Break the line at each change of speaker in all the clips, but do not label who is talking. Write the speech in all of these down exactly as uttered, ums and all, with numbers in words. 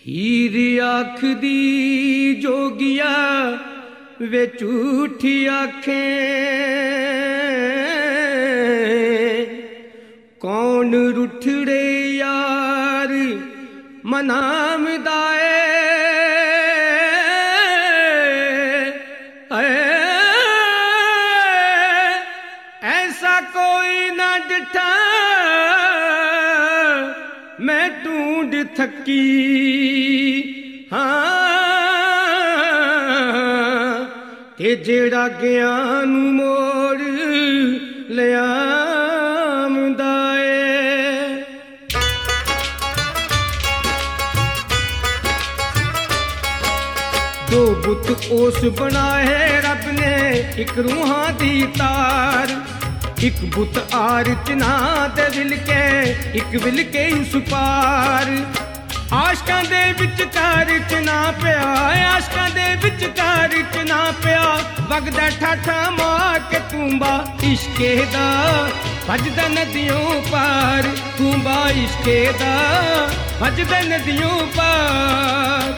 हीर आखदी जोगिया वे झूठी आखें, कौन रुठड़े यार मनामदा ऐसा कोई ना डिठा मैं ढूंढ थकी। हाँ ते जेड़ा ज्ञान मोड़ लियामदा है। दो बुत ओस बनाए रब ने एक रूहां दी तार, एक बुत आर चना दे विल के एक विल के उस पार। आशकां दे विचकार चना पिया, आशकां दे विचकार चना पिया, वगदा ठाठा मार के तूंबा इश्के दा भजदा नदियों पार, तूंबा इश्के दा भजदा नदियों पार।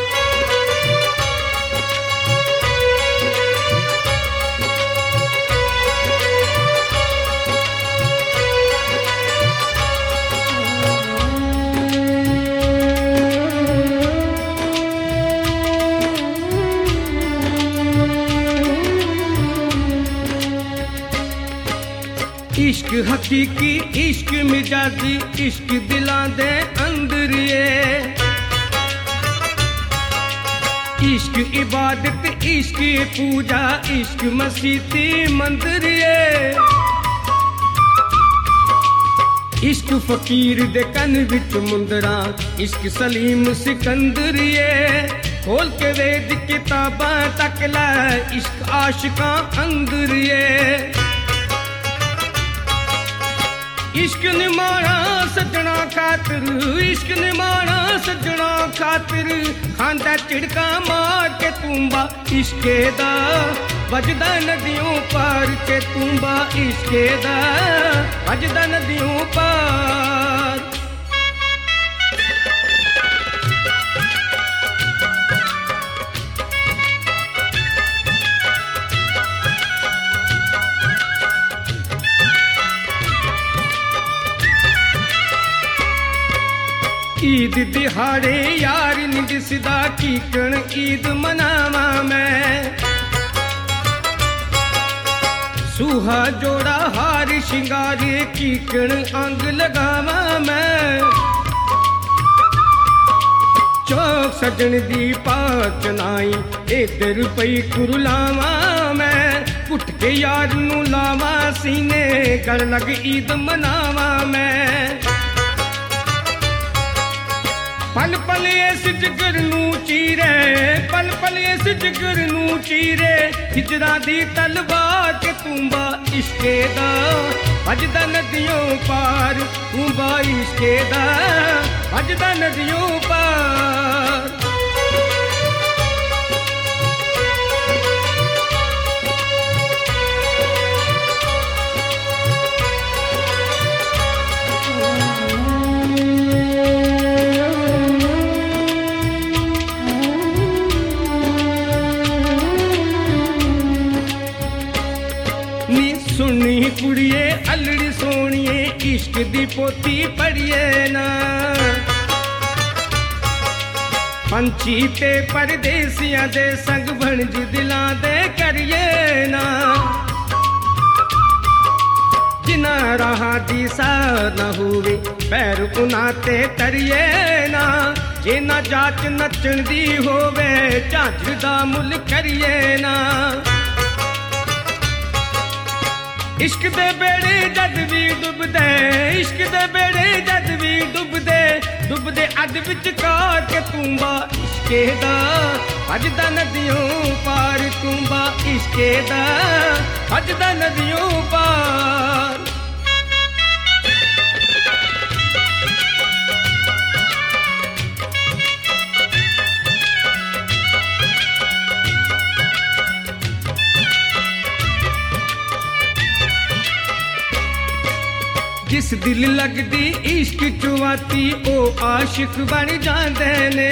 इश्क हकीकी इश्क मिजाजी इश्क दिलां दे अंदर ये, इश्क इबादत इश्क पूजा इश्क मसीती मंदिर ये। इश्क फकीर दे कन विच मुंदरा इश्क सलीम सिकंदर ये, खोल के वेद किताबां तक लै इश्क आशिकां अंदर ये। इश्क निमाणा सजना खातिर इश्क निमाणा सजना खातिर, खांदा चिड़का मार के तूंबा इश्के दा वजदा नदियों पार के तूंबा इश्के दा वजदा नदियों पार। ईद दिहाड़े यार नी दिसदा कीकण ईद मनावा मैं, सूहा जोड़ा हार शिंगारे कीकण अंग लगावा मैं। चौक सजन दी पाच नाई इधर पई कुरलावा मैं, उठ के यार नू लावा सीने गल लग ईद मनावा मैं। पल पल इस जिगर नू चीरे पल पल इस जिगर नू चीरे, हिजरा दी तलवार के तूंबा इश्के दा भजदा नदियों पार, तूंबा इश्के दा भजदा नदियों पार। सुनी कुड़िए अलड़ी सोनिए इश्क दी पोती पढ़िए ना, पंछी ते परदेसियां दे संग भणज दिलां दे करिए ना। जिना राह दी सा न होवे पैर उना ते तरिए ना, जे ना जाच नचण दी होवे झांझ दा मुल करिए ना। इश्क दे बेड़े जद भी डुबदे इश्क दे बेड़े जद भी डुबदे डुबदे अद विचकार के तूंबा इश्के दा भजदा नदियों पार, तूंबा इश्के दा भजदा नदियों पार। जिस दिल लगदी इश्क चुवाती ओ आशिक बन जांदे ने।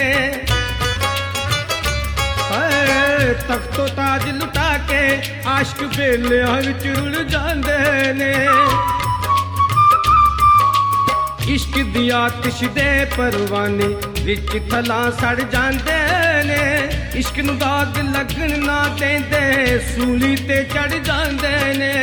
तख्तो ताज लुटा के आशिक बेलियां विच रुल जांदे ने। इश्क दी आतिश दे परवाने विच थलां सड़ जांदे ने। इश्क नूं दाग लगन ना देंदे सूली ते चढ़ जांदे ने।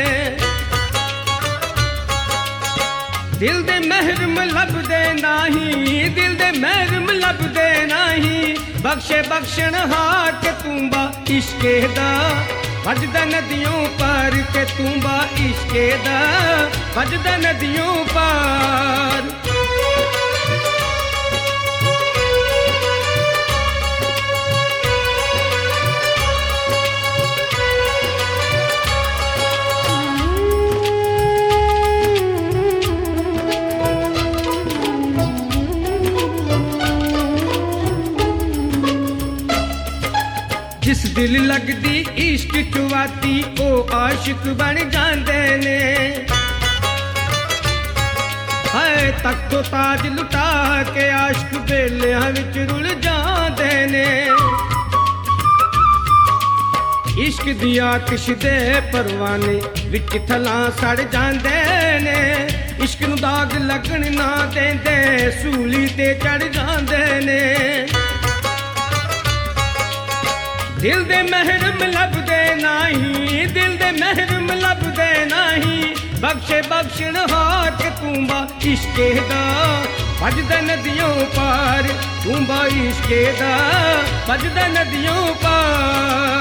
दिल दे महरम लभदे नाही, दिल दे महरम लभदे नाही। बख्शे बख्शण हार के तूंबा इश्के दा वजदा नदियों पार के तूंबा इश्के दा वजदा नदियों पार। जिस दिल लगदी इश्क चुवाती ओ आशिक बन जांदे ने। हाय तख्तो ताज लुटा के आशिक बेलियां विच रुल जांदे ने। इश्क दी आतिश दे परवाने विच थलां सड़ जांदे ने। इश्क नूं दाग लगन ना देंदे सूली ते चढ़ जांदे ने। दिल दे महरम लभदे नाही, दिल दे महरम लभदे नाही। बख्शे बख्शण हार के तूंबा इश्के दा वजदा नदियों पार। तूंबा इश्के दा वजदा नदियों पार।